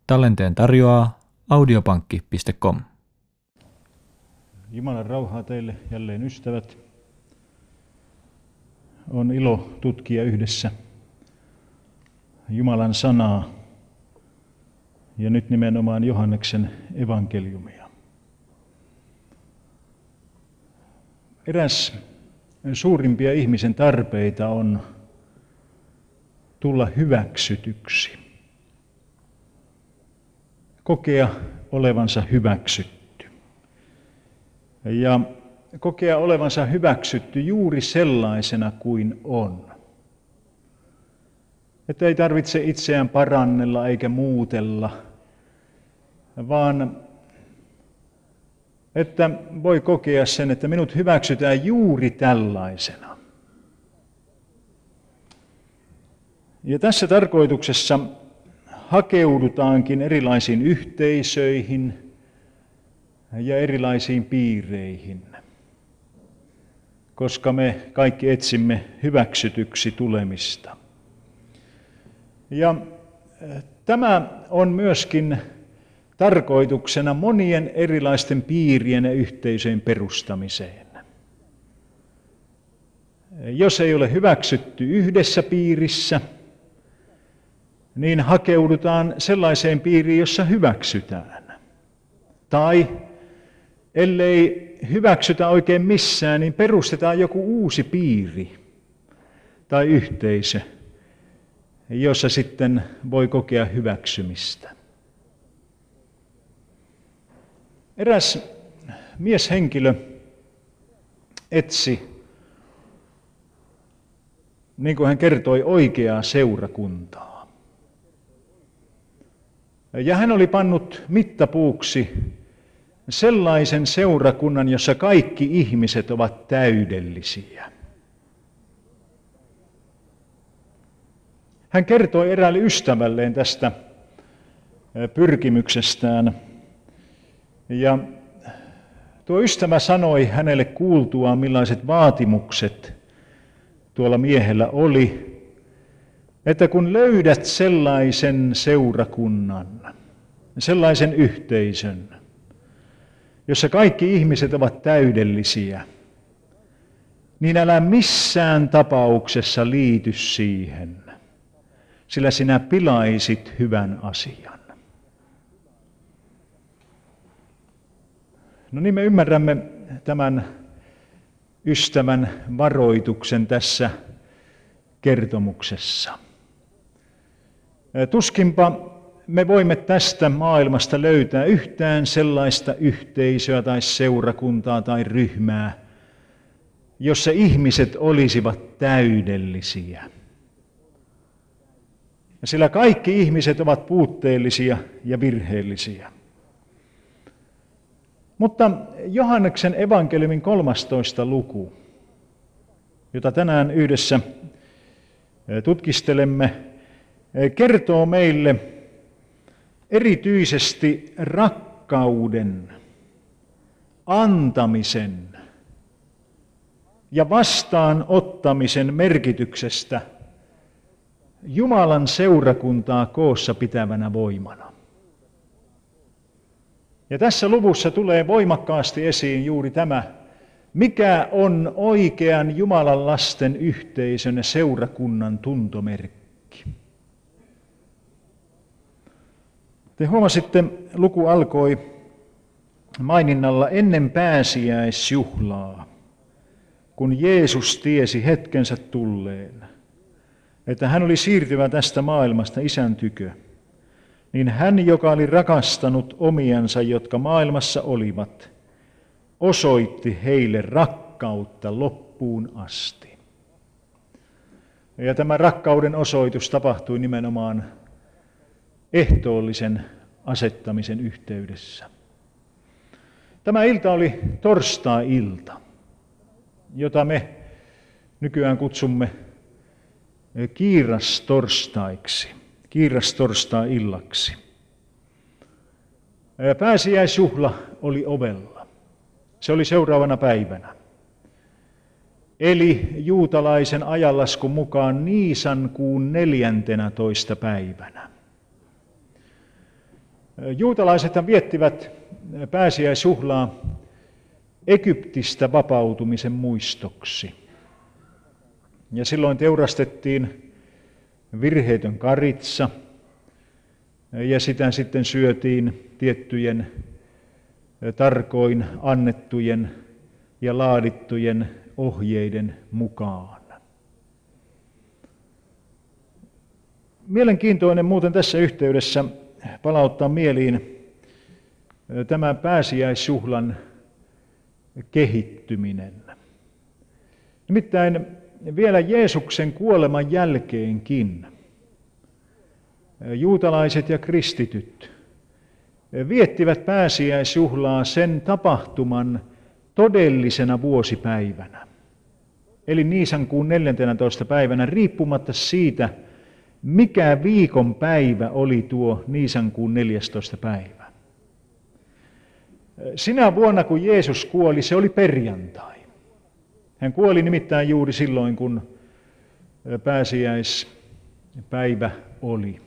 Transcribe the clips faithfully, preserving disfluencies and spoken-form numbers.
Tallenteen tarjoaa audiopankki piste com. Jumalan rauhaa teille jälleen ystävät. On ilo tutkia yhdessä Jumalan sanaa ja nyt nimenomaan Johanneksen evankeliumia. Eräs suurimpia ihmisen tarpeita on tulla hyväksytyksi. Kokea olevansa hyväksytty. Ja kokea olevansa hyväksytty juuri sellaisena kuin on. Että ei tarvitse itseään parannella eikä muutella, vaan että voi kokea sen, että minut hyväksytään juuri tällaisena. Ja tässä tarkoituksessa hakeudutaankin erilaisiin yhteisöihin ja erilaisiin piireihin, koska me kaikki etsimme hyväksytyksi tulemista. Ja tämä on myöskin tarkoituksena monien erilaisten piirien ja yhteisöjen perustamiseen. Jos ei ole hyväksytty yhdessä piirissä, niin hakeudutaan sellaiseen piiriin, jossa hyväksytään. Tai ellei hyväksytä oikein missään, niin perustetaan joku uusi piiri tai yhteisö, jossa sitten voi kokea hyväksymistä. Eräs mieshenkilö etsi, niin kuin hän kertoi, oikeaa seurakuntaa. Ja hän oli pannut mittapuuksi sellaisen seurakunnan, jossa kaikki ihmiset ovat täydellisiä. Hän kertoi eräälle ystävälleen tästä pyrkimyksestään. Ja tuo ystävä sanoi hänelle kuultuaan, millaiset vaatimukset tuolla miehellä oli, että kun löydät sellaisen seurakunnan, sellaisen yhteisön, jossa kaikki ihmiset ovat täydellisiä, niin älä missään tapauksessa liity siihen, sillä sinä pilaisit hyvän asian. No niin, me ymmärrämme tämän ystävän varoituksen tässä kertomuksessa. Tuskinpa me voimme tästä maailmasta löytää yhtään sellaista yhteisöä tai seurakuntaa tai ryhmää, jossa ihmiset olisivat täydellisiä. Sillä kaikki ihmiset ovat puutteellisia ja virheellisiä. Mutta Johanneksen evankeliumin kolmastoista luku, jota tänään yhdessä tutkistelemme, kertoo meille erityisesti rakkauden, antamisen ja vastaanottamisen merkityksestä Jumalan seurakuntaa koossa pitävänä voimana. Ja tässä luvussa tulee voimakkaasti esiin juuri tämä, mikä on oikean Jumalan lasten yhteisön ja seurakunnan tuntomerkki. Te huomasitte, luku alkoi maininnalla ennen pääsiäisjuhlaa, kun Jeesus tiesi hetkensä tulleen, että hän oli siirtyvä tästä maailmasta Isän tykö, niin hän, joka oli rakastanut omiansa, jotka maailmassa olivat, osoitti heille rakkautta loppuun asti. Ja tämä rakkauden osoitus tapahtui nimenomaan ehtoollisen asettamisen yhteydessä. Tämä ilta oli torstai-ilta, jota me nykyään kutsumme kiirastorstaiksi, kiirastorstai-illaksi. Pääsiäisjuhla oli ovella. Se oli seuraavana päivänä. Eli juutalaisen ajanlaskun mukaan Niisan kuun neljäntenä toista päivänä. Juutalaisethan viettivät pääsiäisjuhlaa Egyptistä vapautumisen muistoksi. Ja silloin teurastettiin virheetön karitsa ja sitä sitten syötiin tiettyjen tarkoin annettujen ja laadittujen ohjeiden mukaan. Mielenkiintoinen muuten tässä yhteydessä palauttaa mieliin tämä pääsiäisjuhlan kehittyminen. Nimittäin vielä Jeesuksen kuoleman jälkeenkin juutalaiset ja kristityt viettivät pääsiäisjuhlaa sen tapahtuman todellisena vuosipäivänä, eli Niisankuun neljäntenätoista päivänä, riippumatta siitä, mikä viikon päivä oli tuo Niisankuun neljästoista päivä. Sinä vuonna, kun Jeesus kuoli, se oli perjantai. Hän kuoli nimittäin juuri silloin, kun pääsiäispäivä oli.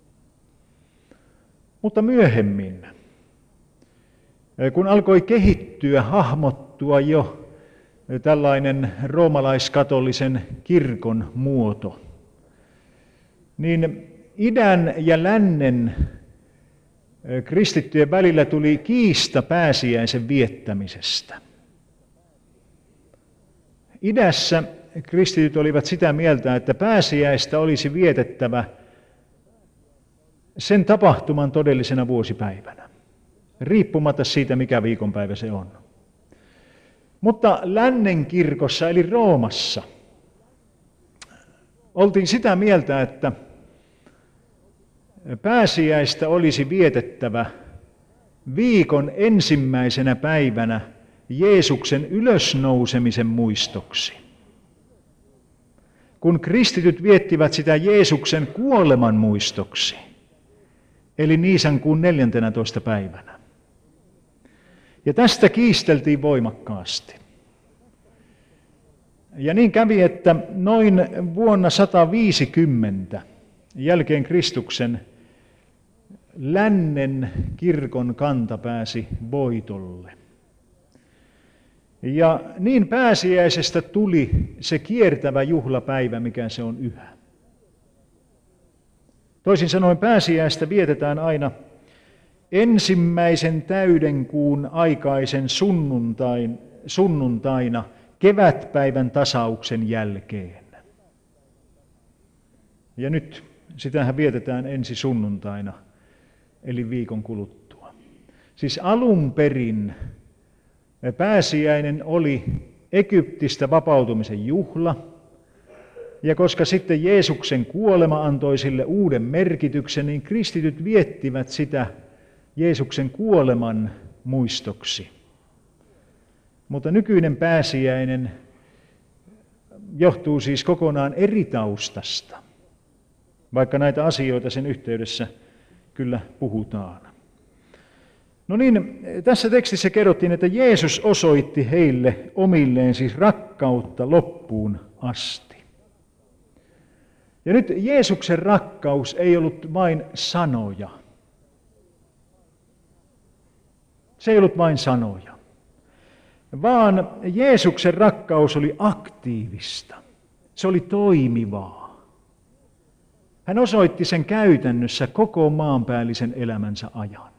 Mutta myöhemmin, kun alkoi kehittyä, hahmottua jo tällainen roomalaiskatolisen kirkon muoto, niin idän ja lännen kristittyjen välillä tuli kiista pääsiäisen viettämisestä. Idässä kristityt olivat sitä mieltä, että pääsiäistä olisi vietettävä sen tapahtuman todellisena vuosipäivänä, riippumatta siitä, mikä viikonpäivä se on. Mutta lännen kirkossa, eli Roomassa, oltiin sitä mieltä, että pääsiäistä olisi vietettävä viikon ensimmäisenä päivänä Jeesuksen ylösnousemisen muistoksi. Kun kristityt viettivät sitä Jeesuksen kuoleman muistoksi, eli Niisankuun neljäntenätoista päivänä. Ja tästä kiisteltiin voimakkaasti. Ja niin kävi, että noin vuonna sata viisikymmentä jälkeen Kristuksen lännen kirkon kanta pääsi voitolle. Ja niin pääsiäisestä tuli se kiertävä juhlapäivä, mikä se on yhä. Toisin sanoen pääsiäistä vietetään aina ensimmäisen täydenkuun aikaisen sunnuntain, sunnuntaina kevätpäivän tasauksen jälkeen. Ja nyt sitähän vietetään ensi sunnuntaina, eli viikon kuluttua. Siis alun perin pääsiäinen oli Egyptistä vapautumisen juhla, ja koska sitten Jeesuksen kuolema antoi sille uuden merkityksen, niin kristityt viettivät sitä Jeesuksen kuoleman muistoksi. Mutta nykyinen pääsiäinen johtuu siis kokonaan eri taustasta, vaikka näitä asioita sen yhteydessä kyllä puhutaan. No niin, tässä tekstissä kerrottiin, että Jeesus osoitti heille omilleen siis rakkautta loppuun asti. Ja nyt Jeesuksen rakkaus ei ollut vain sanoja. Se ei ollut vain sanoja, vaan Jeesuksen rakkaus oli aktiivista. Se oli toimivaa. Hän osoitti sen käytännössä koko maanpäällisen elämänsä ajan.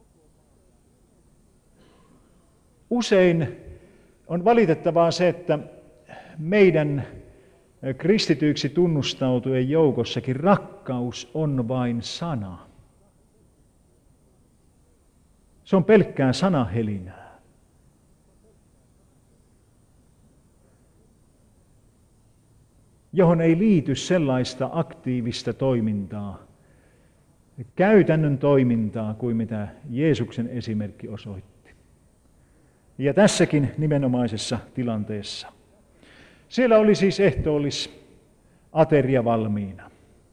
Usein on valitettavaa se, että meidän kristityiksi tunnustautujen joukossakin rakkaus on vain sana. Se on pelkkää sanahelinää. Johon ei liity sellaista aktiivista toimintaa, käytännön toimintaa kuin mitä Jeesuksen esimerkki osoitti. Ja tässäkin nimenomaisessa tilanteessa. Siellä oli siis ehtoollis ateria valmiina.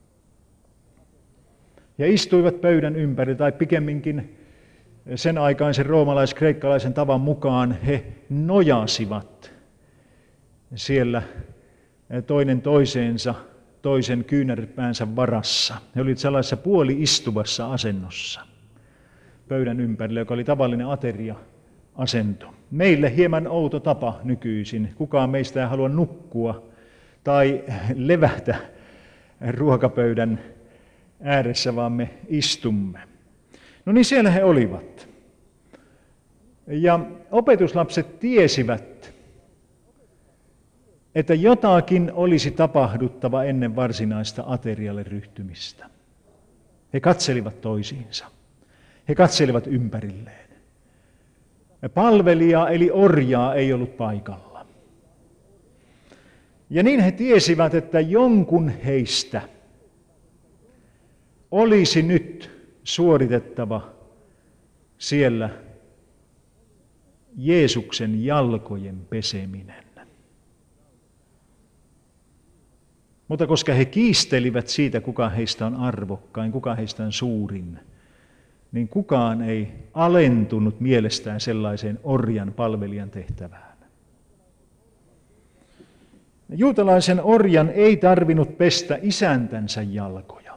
Ja istuivat pöydän ympäri, tai pikemminkin sen aikaisen roomalais-kreikkalaisen tavan mukaan he nojasivat siellä toinen toiseensa, toisen kyynärpäänsä varassa. He olivat sellaisessa puoli-istuvassa asennossa. pöydän ympärillä, joka oli tavallinen ateria-asento. Meille hieman outo tapa nykyisin. Kukaan meistä ei halua nukkua tai levätä ruokapöydän ääressä, vaan me istumme. No niin, siellä he olivat. Ja opetuslapset tiesivät, että jotakin olisi tapahduttava ennen varsinaista aterialle ryhtymistä. He katselivat toisiinsa. He katselivat ympärilleen. Palvelijaa eli orjaa ei ollut paikalla. Ja niin he tiesivät, että jonkun heistä olisi nyt suoritettava siellä Jeesuksen jalkojen peseminen. Mutta koska he kiistelivät siitä, kuka heistä on arvokkain, kuka heistä on suurin, niin kukaan ei alentunut mielestään sellaiseen orjan palvelijan tehtävään. Juutalaisen orjan ei tarvinnut pestä isäntänsä jalkoja.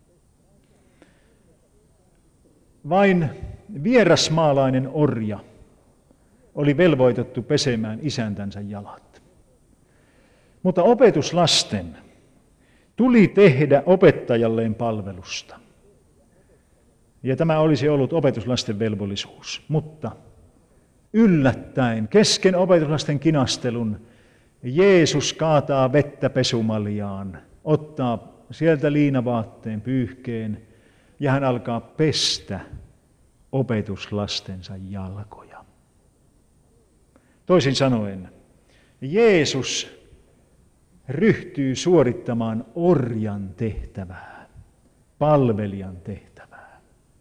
Vain vierasmaalainen orja oli velvoitettu pesemään isäntänsä jalat. Mutta opetuslasten tuli tehdä opettajalleen palvelusta. Ja tämä olisi ollut opetuslasten velvollisuus. Mutta yllättäen, kesken opetuslasten kinastelun, Jeesus kaataa vettä pesumaljaan, ottaa sieltä liinavaatteen pyyhkeen ja hän alkaa pestä opetuslastensa jalkoja. Toisin sanoen, Jeesus ryhtyy suorittamaan orjan tehtävää, palvelijan tehtävää.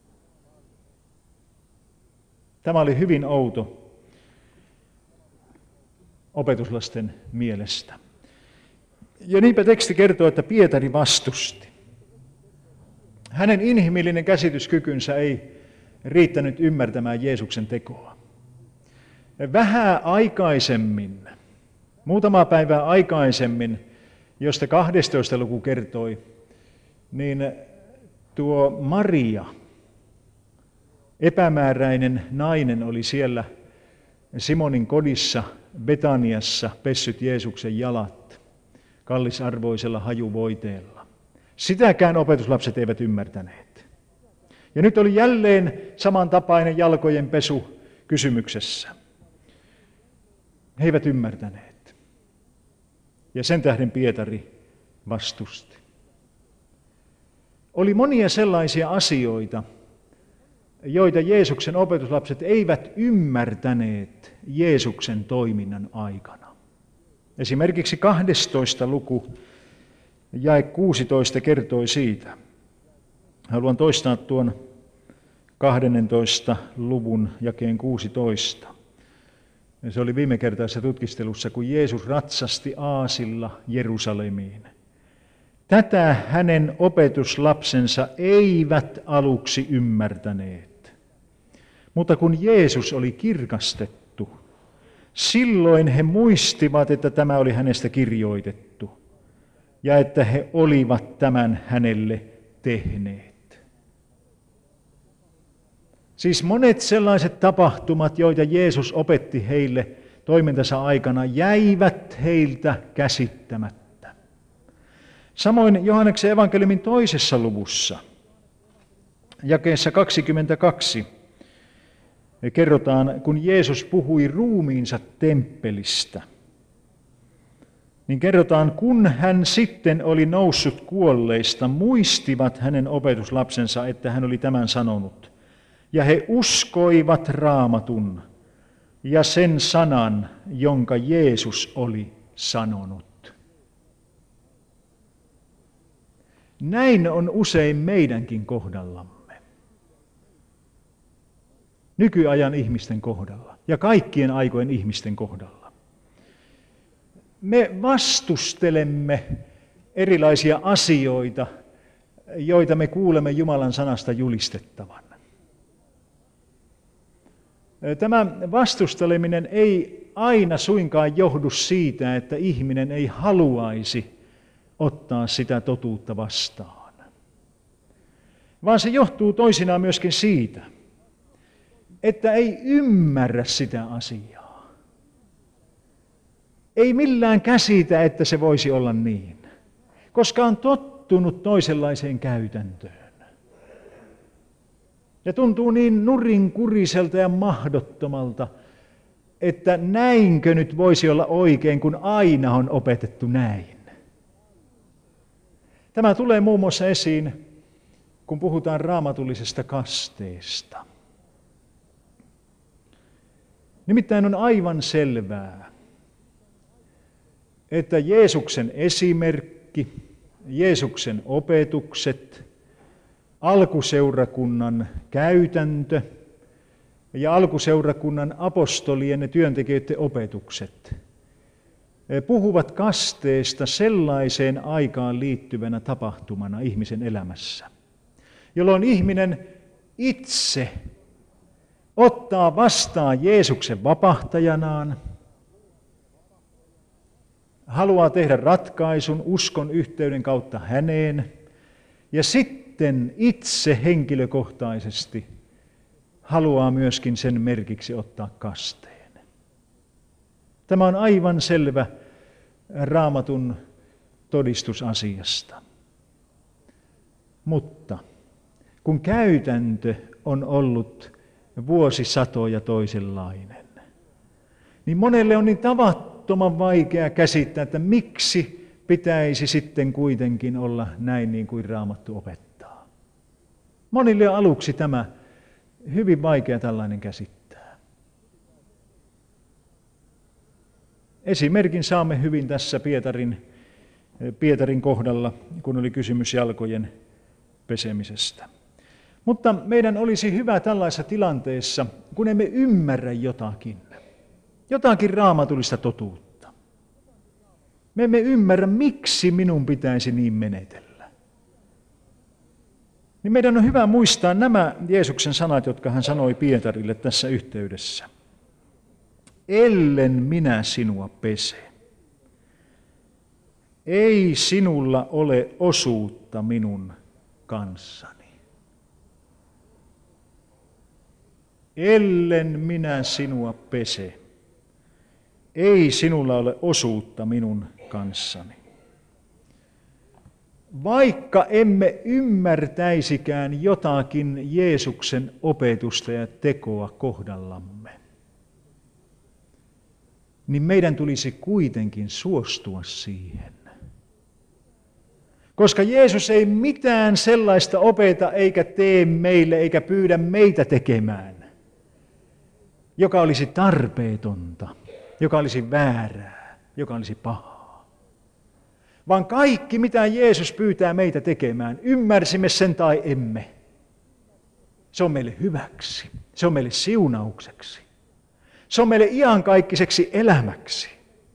Tämä oli hyvin outo opetuslasten mielestä. Ja niinpä teksti kertoo, että Pietari vastusti. Hänen inhimillinen käsityskykynsä ei riittänyt ymmärtämään Jeesuksen tekoa. Vähän aikaisemmin, muutama päivää aikaisemmin, josta kahdestoista luku kertoi, niin tuo Maria, epämääräinen nainen, oli siellä Simonin kodissa Betaniassa pessyt Jeesuksen jalat kallisarvoisella hajuvoiteella. Sitäkään opetuslapset eivät ymmärtäneet. Ja nyt oli jälleen samantapainen jalkojen pesu kysymyksessä. He eivät ymmärtäneet. Ja sen tähden Pietari vastusti. Oli monia sellaisia asioita, joita Jeesuksen opetuslapset eivät ymmärtäneet Jeesuksen toiminnan aikana. Esimerkiksi kahdestoista luku, jae kuusitoista kertoi siitä. Haluan toistaa tuon kahdentoista luvun jakeen kuusitoista. Se oli viimekertaisessa tutkistelussa, kun Jeesus ratsasti aasilla Jerusalemiin. Tätä hänen opetuslapsensa eivät aluksi ymmärtäneet. Mutta kun Jeesus oli kirkastettu, silloin he muistivat, että tämä oli hänestä kirjoitettu ja että he olivat tämän hänelle tehneet. Siis monet sellaiset tapahtumat, joita Jeesus opetti heille toimintansa aikana, jäivät heiltä käsittämättä. Samoin Johanneksen evankeliumin toisessa luvussa, jakeessa kaksikymmentäkaksi, kerrotaan, kun Jeesus puhui ruumiinsa temppelistä, niin kerrotaan, kun hän sitten oli noussut kuolleista, muistivat hänen opetuslapsensa, että hän oli tämän sanonut. Ja he uskoivat Raamatun ja sen sanan, jonka Jeesus oli sanonut. Näin on usein meidänkin kohdallamme. Nykyajan ihmisten kohdalla ja kaikkien aikojen ihmisten kohdalla. Me vastustelemme erilaisia asioita, joita me kuulemme Jumalan sanasta julistettavan. Tämä vastusteleminen ei aina suinkaan johdu siitä, että ihminen ei haluaisi ottaa sitä totuutta vastaan, vaan se johtuu toisinaan myöskin siitä, että ei ymmärrä sitä asiaa. Ei millään käsitä, että se voisi olla niin, koska on tottunut toisenlaiseen käytäntöön. Ja tuntuu niin nurinkuriselta ja mahdottomalta, että näinkö nyt voisi olla oikein, kun aina on opetettu näin. Tämä tulee muun muassa esiin, kun puhutaan raamatullisesta kasteesta. Nimittäin on aivan selvää, että Jeesuksen esimerkki, Jeesuksen opetukset, alkuseurakunnan käytäntö ja alkuseurakunnan apostolien ja työntekijöiden opetukset puhuvat kasteesta sellaiseen aikaan liittyvänä tapahtumana ihmisen elämässä, jolloin ihminen itse ottaa vastaan Jeesuksen vapahtajanaan, haluaa tehdä ratkaisun uskon yhteyden kautta häneen ja sitten itse henkilökohtaisesti haluaa myöskin sen merkiksi ottaa kasteen. Tämä on aivan selvä Raamatun todistus asiasta. Mutta kun käytäntö on ollut vuosisatoja toisenlainen, niin monelle on niin tavattoman vaikea käsittää, että miksi pitäisi sitten kuitenkin olla näin niin kuin Raamattu opettaa. Monille on aluksi tämä hyvin vaikea tällainen käsittää. Esimerkin saamme hyvin tässä Pietarin, Pietarin kohdalla, kun oli kysymys jalkojen pesemisestä. Mutta meidän olisi hyvä tällaisessa tilanteessa, kun emme ymmärrä jotakin, jotakin raamatullista totuutta. Me emme ymmärrä, miksi minun pitäisi niin menetellä. Niin meidän on hyvä muistaa nämä Jeesuksen sanat, jotka hän sanoi Pietarille tässä yhteydessä. Ellen minä sinua pese, ei sinulla ole osuutta minun kanssani. Ellen minä sinua pese, ei sinulla ole osuutta minun kanssani. Vaikka emme ymmärtäisikään jotakin Jeesuksen opetusta ja tekoa kohdallamme, niin meidän tulisi kuitenkin suostua siihen. Koska Jeesus ei mitään sellaista opeta eikä tee meille eikä pyydä meitä tekemään, joka olisi tarpeetonta, joka olisi väärää, joka olisi pahaa. Vaan kaikki, mitä Jeesus pyytää meitä tekemään, ymmärsimme sen tai emme, se on meille hyväksi, se on meille siunaukseksi, se on meille iankaikkaiseksi elämäksi.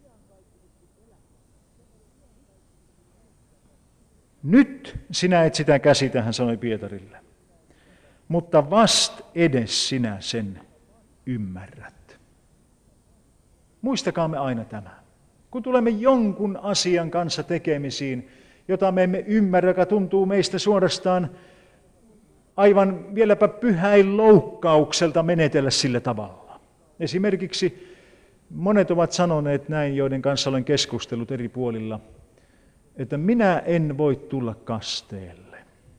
Nyt sinä et sitä käsitä, hän sanoi Pietarille, mutta vast edes sinä sen ymmärrät. Muistakaamme aina tämä. Kun tulemme jonkun asian kanssa tekemisiin, jota me emme ymmärrä, joka tuntuu meistä suorastaan aivan vieläpä pyhäin loukkaukselta menetellä sillä tavalla. Esimerkiksi monet ovat sanoneet näin, joiden kanssa olen keskustellut eri puolilla, että minä en voi tulla kasteelle.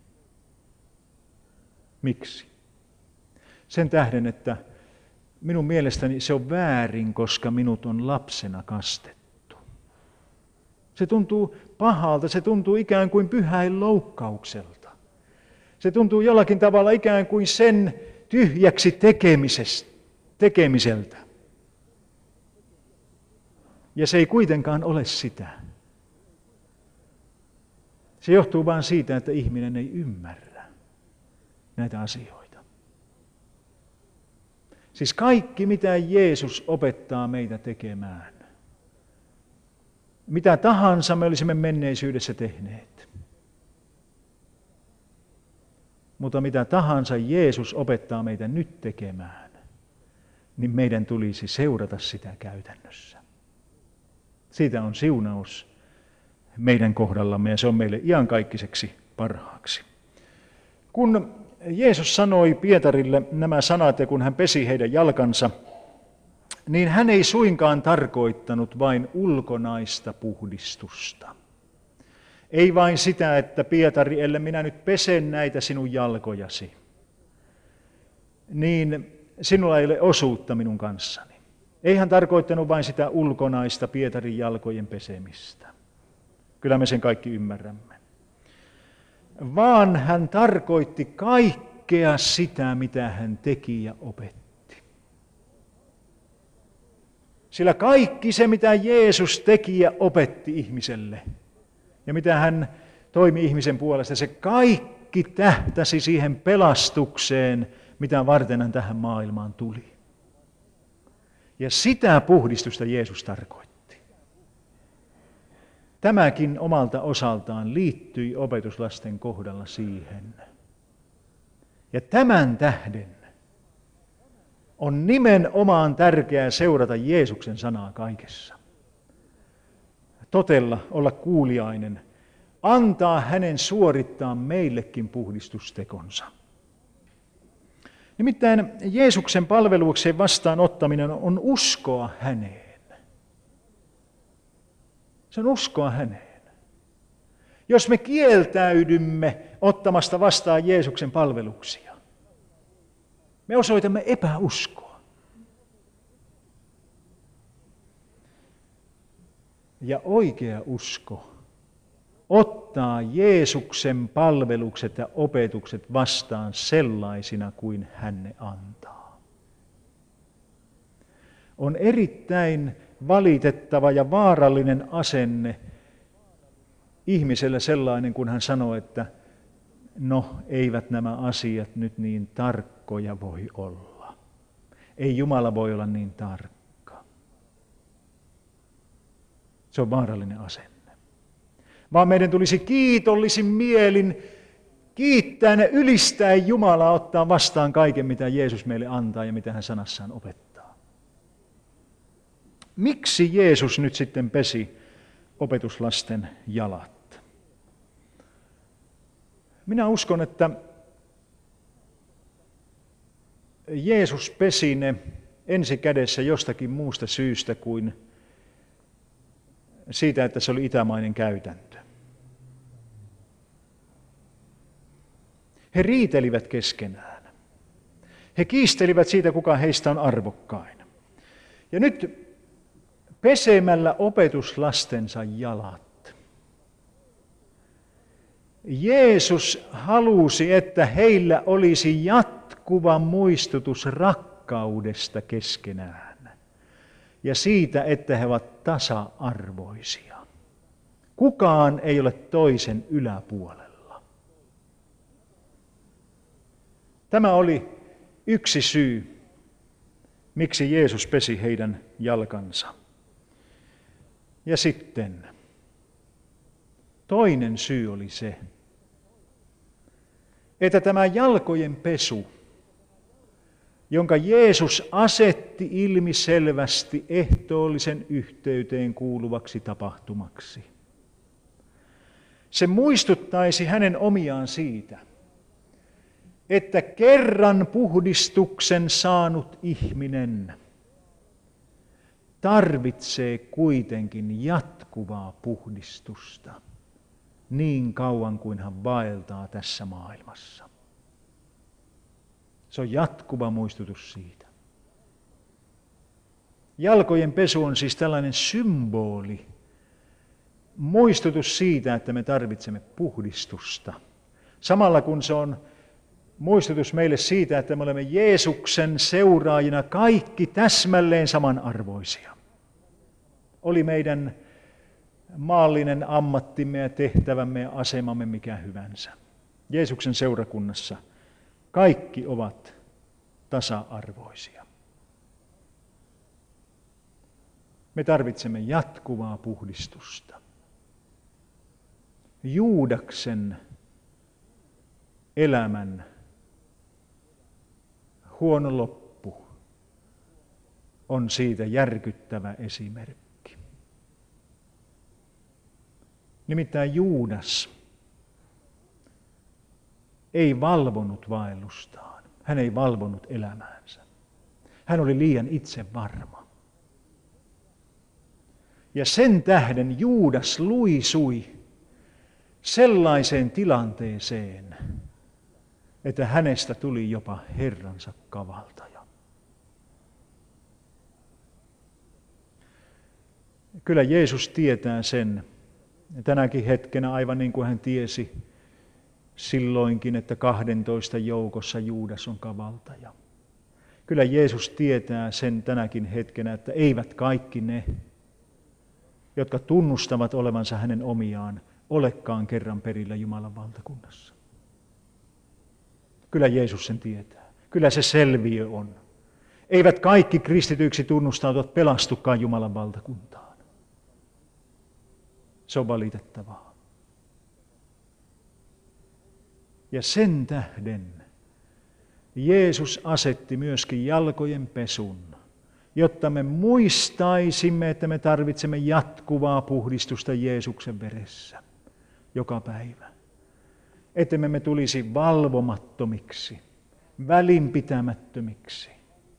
Miksi? Sen tähden, että minun mielestäni se on väärin, koska minut on lapsena kastettu. Se tuntuu pahalta, se tuntuu ikään kuin pyhäin loukkaukselta. Se tuntuu jollakin tavalla ikään kuin sen tyhjäksi tekemiseltä. Ja se ei kuitenkaan ole sitä. Se johtuu vain siitä, että ihminen ei ymmärrä näitä asioita. Siis kaikki, mitä Jeesus opettaa meitä tekemään, mitä tahansa me olisimme menneisyydessä tehneet, mutta mitä tahansa Jeesus opettaa meitä nyt tekemään, niin meidän tulisi seurata sitä käytännössä. Siitä on siunaus meidän kohdallamme ja se on meille iankaikkaiseksi parhaaksi. Kun Jeesus sanoi Pietarille nämä sanat, ja kun hän pesi heidän jalkansa, niin hän ei suinkaan tarkoittanut vain ulkonaista puhdistusta. Ei vain sitä, että Pietari, ellei minä nyt pesen näitä sinun jalkojasi, niin sinulla ei ole osuutta minun kanssani. Ei hän tarkoittanut vain sitä ulkonaista Pietarin jalkojen pesemistä. Kyllä me sen kaikki ymmärrämme. Vaan hän tarkoitti kaikkea sitä, mitä hän teki ja opetti. Sillä kaikki se, mitä Jeesus teki ja opetti ihmiselle, ja mitä hän toimi ihmisen puolesta, se kaikki tähtäsi siihen pelastukseen, mitä varten hän tähän maailmaan tuli. Ja sitä puhdistusta Jeesus tarkoitti. Tämäkin omalta osaltaan liittyi opetuslasten kohdalla siihen. Ja tämän tähden on nimenomaan tärkeää seurata Jeesuksen sanaa kaikessa. Totella, olla kuuliainen, antaa hänen suorittaa meillekin puhdistustekonsa. Nimittäin Jeesuksen palvelukseen vastaanottaminen on uskoa häneen. Se on uskoa häneen. Jos me kieltäydymme ottamasta vastaan Jeesuksen palveluksia, me osoitamme epäuskoa. Ja oikea usko ottaa Jeesuksen palvelukset ja opetukset vastaan sellaisina kuin hän ne antaa. On erittäin valitettava ja vaarallinen asenne ihmiselle sellainen, kun hän sanoo, että no, eivät nämä asiat nyt niin tarkkoja voi olla. Ei Jumala voi olla niin tarkka. Se on vaarallinen asenne. Vaan meidän tulisi kiitollisin mielin kiittää ja ylistää Jumalaa, ottaa vastaan kaiken, mitä Jeesus meille antaa ja mitä hän sanassaan opettaa. Miksi Jeesus nyt sitten pesi opetuslasten jalat? Minä uskon, että Jeesus pesi ne ensi kädessä jostakin muusta syystä kuin siitä, että se oli itämainen käytäntö. He riitelivät keskenään. He kiistelivät siitä, kuka heistä on arvokkain. Ja nyt pesemällä opetuslastensa jalat, Jeesus halusi, että heillä olisi jatkuva muistutus rakkaudesta keskenään ja siitä, että he ovat tasa-arvoisia. Kukaan ei ole toisen yläpuolella. Tämä oli yksi syy, miksi Jeesus pesi heidän jalkansa. Ja sitten toinen syy oli se, että tämä jalkojen pesu, jonka Jeesus asetti ilmiselvästi ehtoollisen yhteyteen kuuluvaksi tapahtumaksi, se muistuttaisi hänen omiaan siitä, että kerran puhdistuksen saanut ihminen tarvitsee kuitenkin jatkuvaa puhdistusta niin kauan kuin hän vaeltaa tässä maailmassa. Se on jatkuva muistutus siitä. Jalkojen pesu on siis tällainen symboli, muistutus siitä, että me tarvitsemme puhdistusta. Samalla kun se on muistutus meille siitä, että me olemme Jeesuksen seuraajina kaikki täsmälleen samanarvoisia. Oli meidän maallinen ammattimme ja tehtävämme ja asemamme mikä hyvänsä. Jeesuksen seurakunnassa kaikki ovat tasa-arvoisia. Me tarvitsemme jatkuvaa puhdistusta. Juudaksen elämän huono loppu on siitä järkyttävä esimerkki. Nimittäin Juudas ei valvonut vaellustaan. Hän ei valvonut elämäänsä. Hän oli liian itsevarma. Ja sen tähden Juudas luisui sellaiseen tilanteeseen, että hänestä tuli jopa Herransa kavaltaja. Kyllä Jeesus tietää sen, tänäkin hetkenä aivan niin kuin hän tiesi silloinkin, että kahdentoista joukossa Juudas on kavaltaja. Kyllä Jeesus tietää sen tänäkin hetkenä, että eivät kaikki ne, jotka tunnustavat olevansa hänen omiaan, olekaan kerran perillä Jumalan valtakunnassa. Kyllä Jeesus sen tietää. Kyllä se selviö on. Eivät kaikki kristityiksi tunnustautuvat pelastukaan Jumalan valtakuntaan. Se on valitettavaa. Ja sen tähden Jeesus asetti myöskin jalkojen pesun, jotta me muistaisimme, että me tarvitsemme jatkuvaa puhdistusta Jeesuksen veressä joka päivä. Että me tulisi valvomattomiksi, välinpitämättömiksi,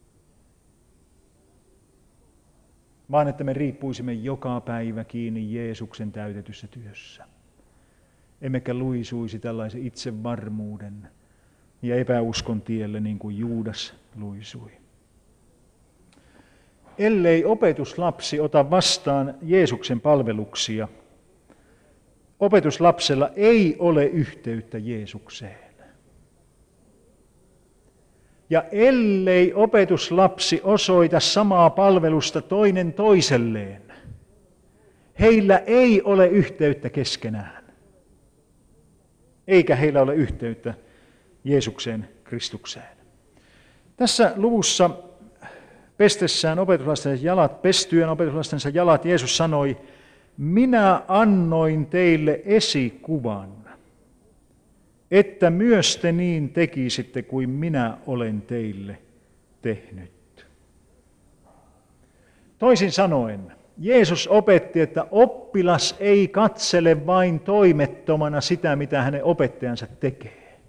vaan että me riippuisimme joka päivä kiinni Jeesuksen täytetyssä työssä. Emmekä luisuisi tällaisen itsevarmuuden ja epäuskon tielle niin kuin Juudas luisui. Ellei opetuslapsi ota vastaan Jeesuksen palveluksia, opetuslapsella ei ole yhteyttä Jeesukseen. Ja ellei opetuslapsi osoita samaa palvelusta toinen toiselleen, heillä ei ole yhteyttä keskenään. Eikä heillä ole yhteyttä Jeesukseen, Kristukseen. Tässä luvussa pestessään opetuslastensa jalat, pestyön opetuslastensa jalat, Jeesus sanoi, minä annoin teille esikuvan, että myös te niin tekisitte kuin minä olen teille tehnyt. Toisin sanoen, Jeesus opetti, että oppilas ei katsele vain toimettomana sitä, mitä hänen opettajansa tekee,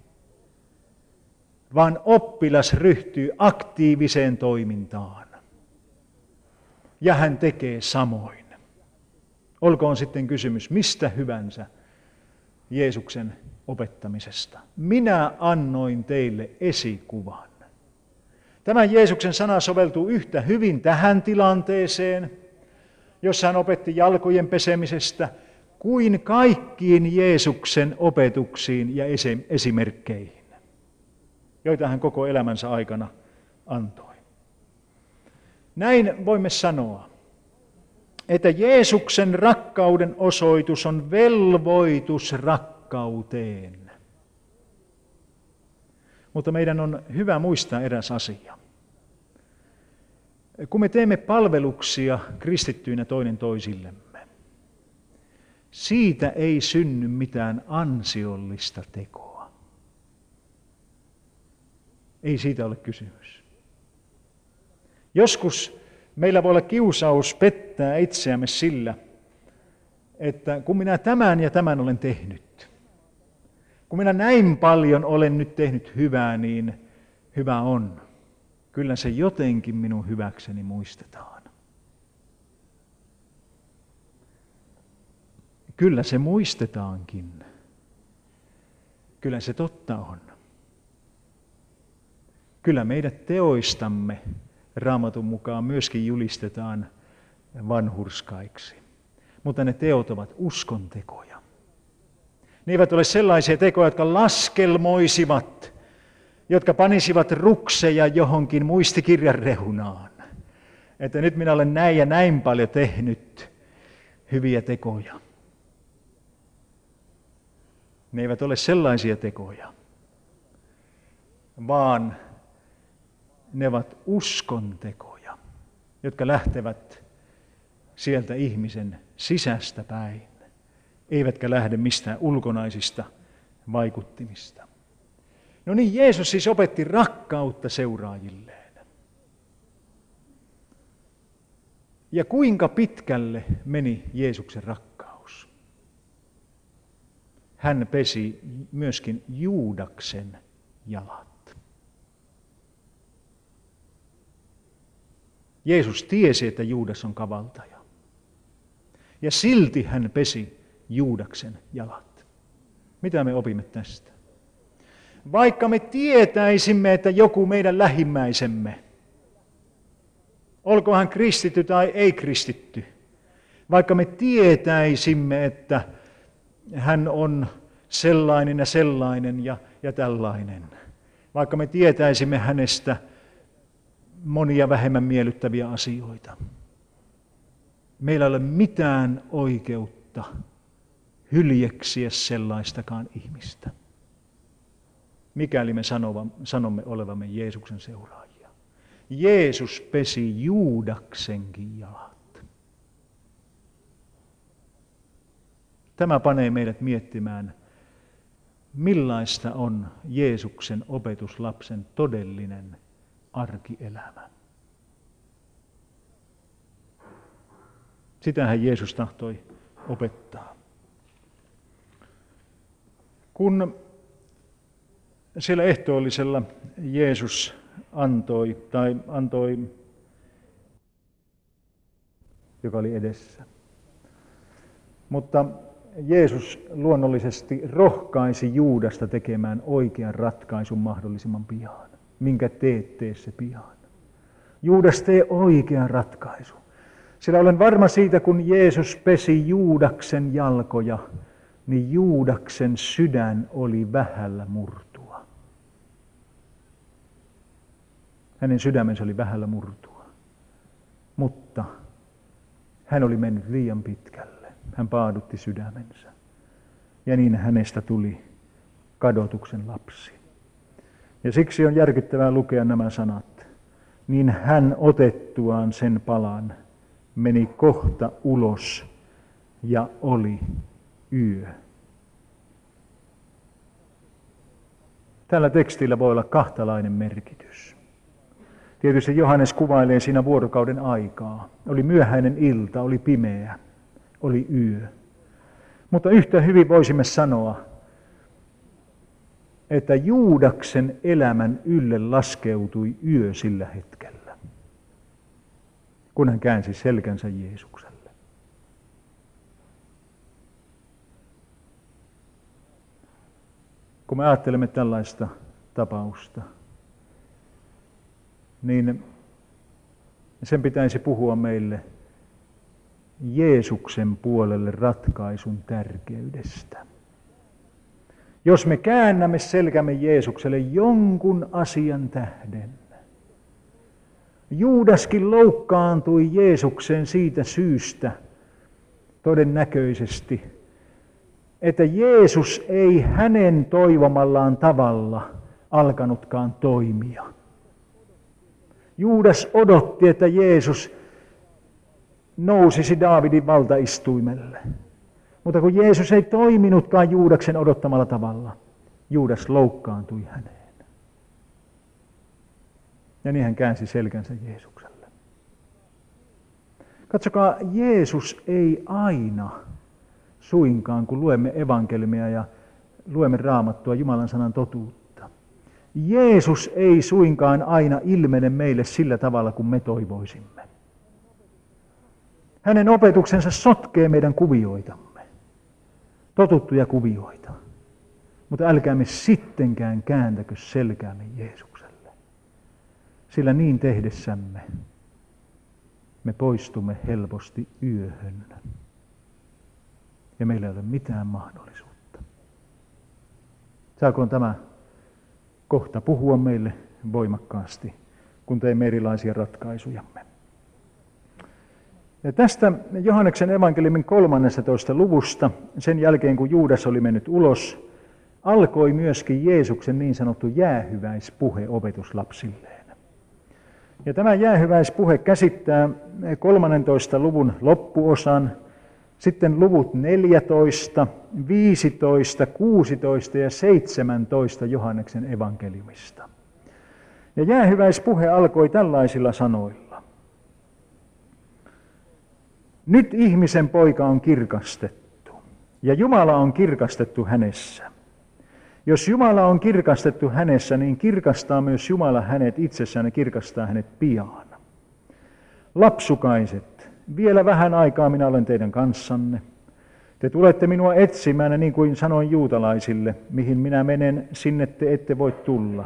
vaan oppilas ryhtyy aktiiviseen toimintaan. Ja hän tekee samoin. Olkoon sitten kysymys mistä hyvänsä Jeesuksen opettamisesta. Minä annoin teille esikuvan. Tämä Jeesuksen sana soveltuu yhtä hyvin tähän tilanteeseen, jossa hän opetti jalkojen pesemisestä, kuin kaikkiin Jeesuksen opetuksiin ja esimerkkeihin, joita hän koko elämänsä aikana antoi. Näin voimme sanoa, että Jeesuksen rakkauden osoitus on velvoitus rakkauteen. Mutta meidän on hyvä muistaa eräs asia. Kun me teemme palveluksia kristittyinä toinen toisillemme, siitä ei synny mitään ansiollista tekoa. Ei siitä ole kysymys. Joskus meillä voi olla kiusaus pettää itseämme sillä, että kun minä tämän ja tämän olen tehnyt, kun minä näin paljon olen nyt tehnyt hyvää, niin hyvä on. Kyllä se jotenkin minun hyväkseni muistetaan. Kyllä se muistetaankin. Kyllä se totta on. Kyllä meidät teoistamme Raamatun mukaan myöskin julistetaan vanhurskaiksi. Mutta ne teot ovat uskontekoja. Ne eivät ole sellaisia tekoja, jotka laskelmoisivat, jotka panisivat rukseja johonkin muistikirjan reunaan. Että nyt minä olen näin ja näin paljon tehnyt hyviä tekoja. Ne eivät ole sellaisia tekoja, vaan ne ovat uskontekoja, jotka lähtevät sieltä ihmisen sisästä päin, eivätkä lähde mistään ulkonaisista vaikuttimista. No niin, Jeesus siis opetti rakkautta seuraajilleen. Ja kuinka pitkälle meni Jeesuksen rakkaus? hän pesi myöskin Juudaksen jalat. Jeesus tiesi, että Juudas on kavaltaja. Ja silti hän pesi Juudaksen jalat. Mitä me opimme tästä? Vaikka me tietäisimme, että joku meidän lähimmäisemme, olkoon hän kristitty tai ei kristitty, vaikka me tietäisimme, että hän on sellainen ja sellainen ja, ja tällainen, vaikka me tietäisimme hänestä monia vähemmän miellyttäviä asioita, meillä ei ole mitään oikeutta hyljeksiä sellaistakaan ihmistä, mikäli me sanomme olevamme Jeesuksen seuraajia. Jeesus pesi Juudaksenkin jalat. Tämä panee meidät miettimään, millaista on Jeesuksen opetuslapsen todellinen arkielämä. Sitähän Jeesus tahtoi opettaa. Kun siellä ehtoollisella Jeesus antoi, tai antoi, joka oli edessä. Mutta Jeesus luonnollisesti rohkaisi Juudasta tekemään oikean ratkaisun mahdollisimman pian. Minkä teet, tee se pian. Juudas, tee oikean ratkaisu. Sillä olen varma siitä, kun Jeesus pesi Juudaksen jalkoja, niin Juudaksen sydän oli vähällä murtua. Hänen sydämensä oli vähällä murtua. Mutta hän oli mennyt liian pitkälle. Hän paadutti sydämensä. Ja niin hänestä tuli kadotuksen lapsi. Ja siksi on järkyttävää lukea nämä sanat. Niin hän otettuaan sen palan meni kohta ulos ja oli yö. Tällä tekstillä voi olla kahtalainen merkitys. Tietysti Johannes kuvailee siinä vuorokauden aikaa. Oli myöhäinen ilta, oli pimeä, oli yö. Mutta yhtä hyvin voisimme sanoa, että Juudaksen elämän ylle laskeutui yö sillä hetkellä, kun hän käänsi selkänsä Jeesukselle. Kun me ajattelemme tällaista tapausta, niin sen pitäisi puhua meille Jeesuksen puolelle ratkaisun tärkeydestä. Jos me käännämme selkämme Jeesukselle jonkun asian tähden, Juudaskin loukkaantui Jeesukseen siitä syystä todennäköisesti, että Jeesus ei hänen toivomallaan tavalla alkanutkaan toimia. Juudas odotti, että Jeesus nousisi Daavidin valtaistuimelle. Mutta kun Jeesus ei toiminutkaan Juudaksen odottamalla tavalla, Juudas loukkaantui häneen. Ja niin hän käänsi selkänsä Jeesukselle. Katsokaa, Jeesus ei aina suinkaan, kun luemme evankeliumia ja luemme Raamattua, Jumalan sanan totuutta. Jeesus ei suinkaan aina ilmene meille sillä tavalla, kuin me toivoisimme. Hänen opetuksensa sotkee meidän kuvioitamme, totuttuja kuvioita. Mutta älkäämme sittenkään kääntäkö selkäämme Jeesukselle. Sillä niin tehdessämme me poistumme helposti yöhön. Ja meillä ei ole mitään mahdollisuutta. Saakoon tämä kohta puhua meille voimakkaasti, kun teemme erilaisia ratkaisujamme. Ja tästä Johanneksen evankeliumin kolmannestatoista luvusta, sen jälkeen kun Juudas oli mennyt ulos, alkoi myöskin Jeesuksen niin sanottu jäähyväispuhe opetuslapsilleen. Ja tämä jäähyväispuhe käsittää kolmannentoista luvun loppuosan, sitten luvut neljätoista, viisitoista, kuusitoista ja seitsemäntoista Johanneksen evankeliumista. Ja jäähyväispuhe alkoi tällaisilla sanoilla. Nyt ihmisen poika on kirkastettu. ja Jumala on kirkastettu hänessä. Jos Jumala on kirkastettu hänessä, niin kirkastaa myös Jumala hänet itsessään ja kirkastaa hänet pian. Lapsukaiset, vielä vähän aikaa minä olen teidän kanssanne. Te tulette minua etsimään, niin kuin sanoin juutalaisille, mihin minä menen, sinne te ette voi tulla.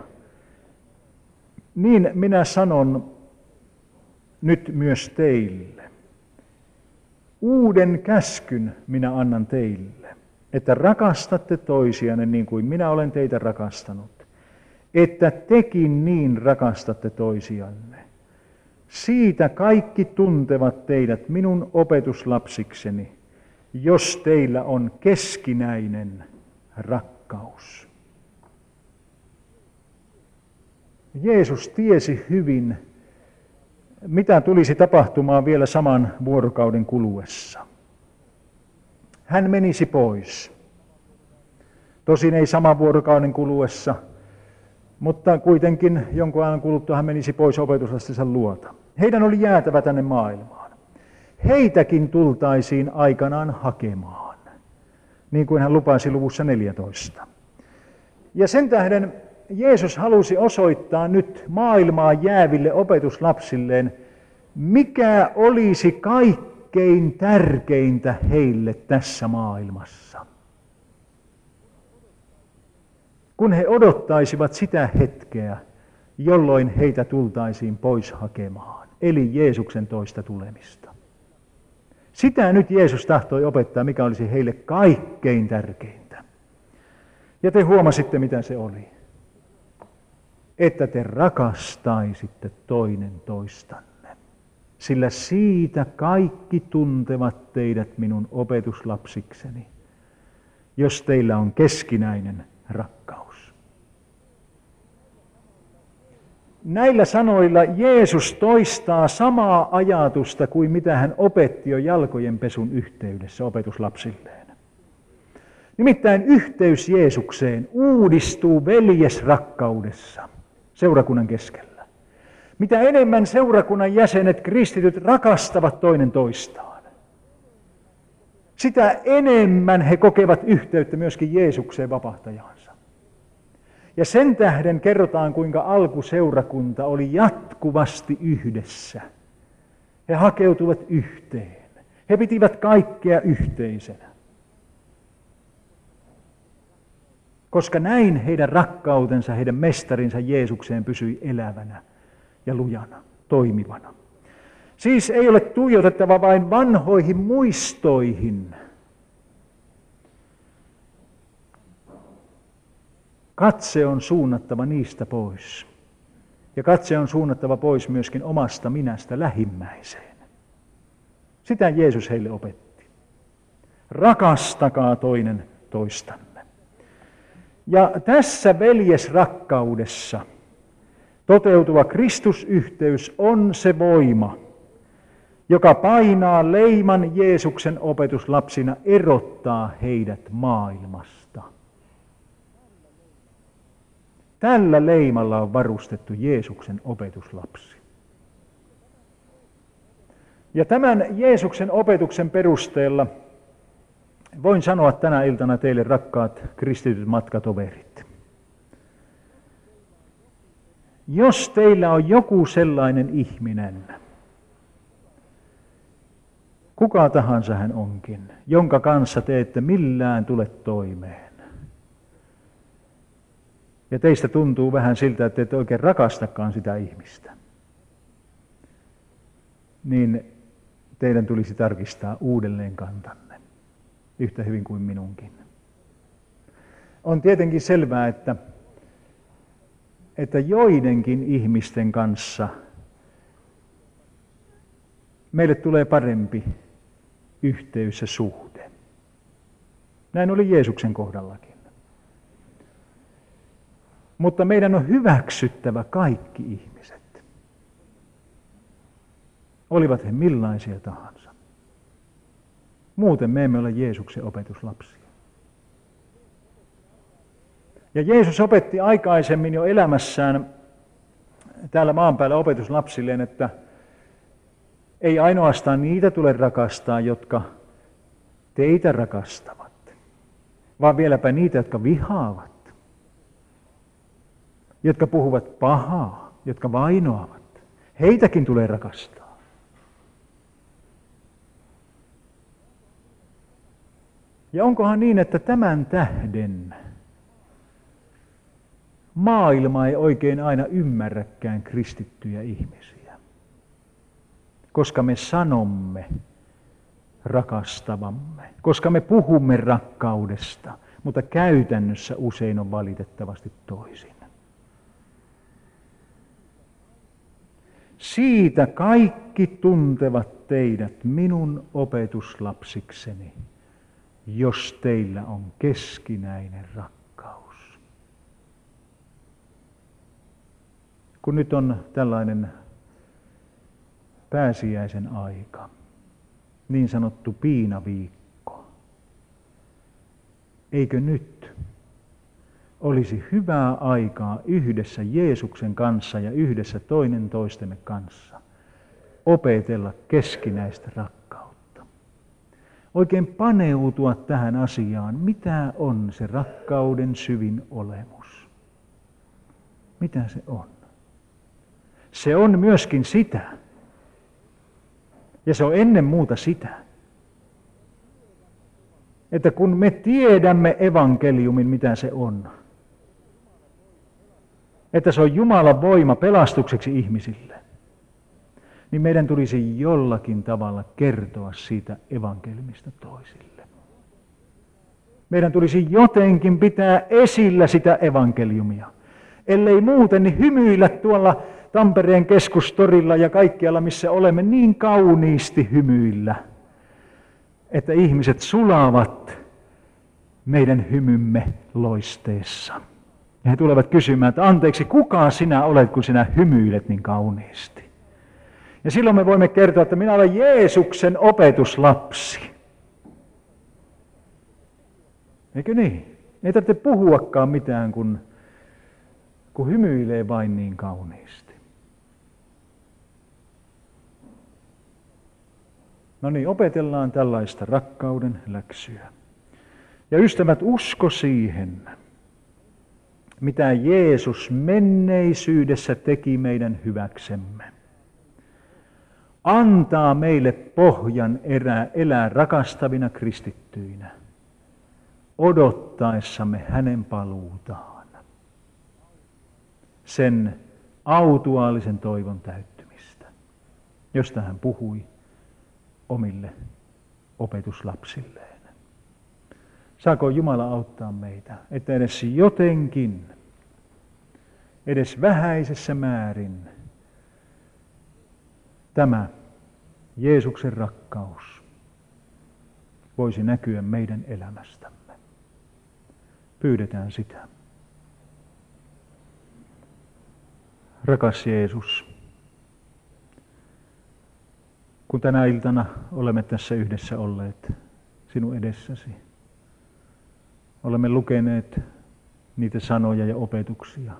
Niin minä sanon nyt myös teille. Uuden käskyn minä annan teille, että rakastatte toisianne niin kuin minä olen teitä rakastanut. Että tekin niin rakastatte toisianne. Siitä kaikki tuntevat teidät minun opetuslapsikseni, jos teillä on keskinäinen rakkaus. Jeesus tiesi hyvin, mitä tulisi tapahtumaan vielä saman vuorokauden kuluessa. Hän menisi pois. Tosin ei saman vuorokauden kuluessa, mutta kuitenkin jonkun ajan kuluttua hän menisi pois opetuslastensa luota. Heidän oli jäätävä tänne maailmaan. Heitäkin tultaisiin aikanaan hakemaan, niin kuin hän lupasi luvussa neljätoista. Ja sen tähden Jeesus halusi osoittaa nyt maailmaa jääville opetuslapsilleen, mikä olisi kaikkein tärkeintä heille tässä maailmassa. Kun he odottaisivat sitä hetkeä, jolloin heitä tultaisiin pois hakemaan, eli Jeesuksen toista tulemista. Sitä nyt Jeesus tahtoi opettaa, mikä olisi heille kaikkein tärkeintä. Ja te huomasitte, mitä se oli. Että te rakastaisitte toinen toistanne. Sillä siitä kaikki tuntevat teidät minun opetuslapsikseni, jos teillä on keskinäinen rakkaus. Näillä sanoilla Jeesus toistaa samaa ajatusta kuin mitä hän opetti jo jalkojen pesun yhteydessä opetuslapsilleen. Nimittäin yhteys Jeesukseen uudistuu veljesrakkaudessa seurakunnan keskellä. Mitä enemmän seurakunnan jäsenet, kristityt, rakastavat toinen toistaan, sitä enemmän he kokevat yhteyttä myöskin Jeesukseen vapahtajaansa. Ja sen tähden kerrotaan, kuinka alkuseurakunta oli jatkuvasti yhdessä. He hakeutuvat yhteen. He pitivät kaikkea yhteisenä. Koska näin heidän rakkautensa, heidän mestarinsa Jeesukseen pysyi elävänä ja lujana, toimivana. Siis ei ole tuijotettava vain vanhoihin muistoihin. Katse on suunnattava niistä pois. Ja katse on suunnattava pois myöskin omasta minästä lähimmäiseen. Sitä Jeesus heille opetti. Rakastakaa toinen toistanne. Ja tässä veljesrakkaudessa toteutuva Kristusyhteys on se voima, joka painaa leiman Jeesuksen opetuslapsina erottaa heidät maailmasta. Tällä leimalla on varustettu Jeesuksen opetuslapsi. Ja tämän Jeesuksen opetuksen perusteella voin sanoa tänä iltana teille, rakkaat kristityt matkatoverit. Jos teillä on joku sellainen ihminen, kuka tahansa hän onkin, jonka kanssa te ette millään tule toimeen, ja teistä tuntuu vähän siltä, että ette oikein rakastakaan sitä ihmistä, niin teidän tulisi tarkistaa uudelleen kantanne, yhtä hyvin kuin minunkin. On tietenkin selvää, että, että joidenkin ihmisten kanssa meille tulee parempi yhteys ja suhde. Näin oli Jeesuksen kohdallakin. Mutta meidän on hyväksyttävä kaikki ihmiset. Olivat he millaisia tahansa. Muuten me emme ole Jeesuksen opetuslapsia. Ja Jeesus opetti aikaisemmin jo elämässään täällä maan päällä opetuslapsilleen, että ei ainoastaan niitä tule rakastaa, jotka teitä rakastavat, vaan vieläpä niitä, jotka vihaavat, jotka puhuvat pahaa, jotka vainoavat. Heitäkin tulee rakastaa. Ja onkohan niin, että tämän tähden maailma ei oikein aina ymmärräkään kristittyjä ihmisiä, koska me sanomme rakastavamme, koska me puhumme rakkaudesta, mutta käytännössä usein on valitettavasti toisin. Siitä kaikki tuntevat teidät minun opetuslapsikseni, jos teillä on keskinäinen rakkaus. Kun nyt on tällainen pääsiäisen aika, niin sanottu piinaviikko, eikö nyt olisi hyvää aikaa yhdessä Jeesuksen kanssa ja yhdessä toinen toistemme kanssa opetella keskinäistä rakkautta? Oikein paneutua tähän asiaan, mitä on se rakkauden syvin olemus. Mitä se on? Se on myöskin sitä. Ja se on ennen muuta sitä, että kun me tiedämme evankeliumin, mitä se on, että se on Jumalan voima pelastukseksi ihmisille, niin meidän tulisi jollakin tavalla kertoa siitä evankeliumista toisille. Meidän tulisi jotenkin pitää esillä sitä evankeliumia. Ellei muuten, niin hymyillä tuolla Tampereen keskustorilla ja kaikkialla, missä olemme, niin kauniisti hymyillä, että ihmiset sulavat meidän hymymme loisteessa. Ja he tulevat kysymään, että anteeksi, kuka sinä olet, kun sinä hymyilet niin kauniisti? Ja silloin me voimme kertoa, että minä olen Jeesuksen opetuslapsi. Eikö niin? Ei tarvitse puhuakaan mitään, kun, kun hymyilee vain niin kauniisti. No niin, opetellaan tällaista rakkauden läksyä. Ja ystävät, usko siihen, mitä Jeesus menneisyydessä teki meidän hyväksemme. Antaa meille pohjan erää, elää rakastavina kristittyinä, odottaessamme hänen paluutaan, sen autuaalisen toivon täyttymistä, josta hän puhui omille opetuslapsilleen. Saako Jumala auttaa meitä, että edes jotenkin, edes vähäisessä määrin, tämä Jeesuksen rakkaus voisi näkyä meidän elämästämme. Pyydetään sitä. Rakas Jeesus, kun tänä iltana olemme tässä yhdessä olleet sinun edessäsi, olemme lukeneet niitä sanoja ja opetuksia,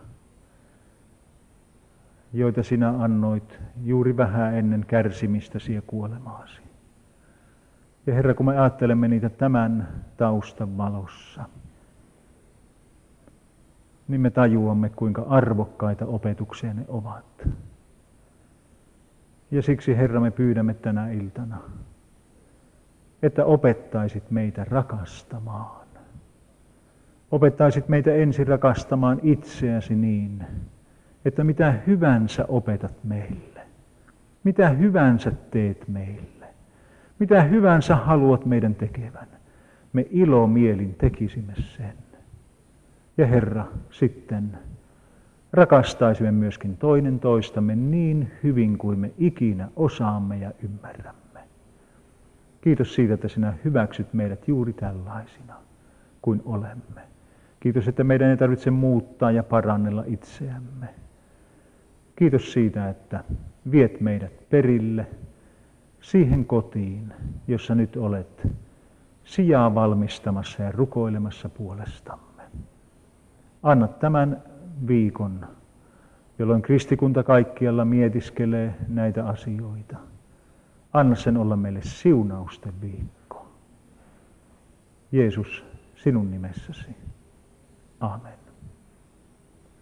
joita sinä annoit juuri vähän ennen kärsimistäsi ja kuolemaasi. Ja Herra, kun me ajattelemme niitä tämän taustan valossa, niin me tajuamme, kuinka arvokkaita opetuksia ne ovat. Ja siksi, Herra, me pyydämme tänä iltana, että opettaisit meitä rakastamaan. Opettaisit meitä ensin rakastamaan itseäsi niin, että mitä hyvänsä opetat meille, mitä hyvänsä teet meille, mitä hyvänsä haluat meidän tekevän, me ilomielin tekisimme sen. Ja Herra, sitten rakastaisimme myöskin toinen toistamme niin hyvin kuin me ikinä osaamme ja ymmärrämme. Kiitos siitä, että sinä hyväksyt meidät juuri tällaisina kuin olemme. Kiitos, että meidän ei tarvitse muuttaa ja parannella itseämme. Kiitos siitä, että viet meidät perille siihen kotiin, jossa nyt olet sijaa valmistamassa ja rukoilemassa puolestamme. Anna tämän viikon, jolloin kristikunta kaikkialla mietiskelee näitä asioita. Anna sen olla meille siunausten viikko. Jeesus, sinun nimessäsi. Aamen.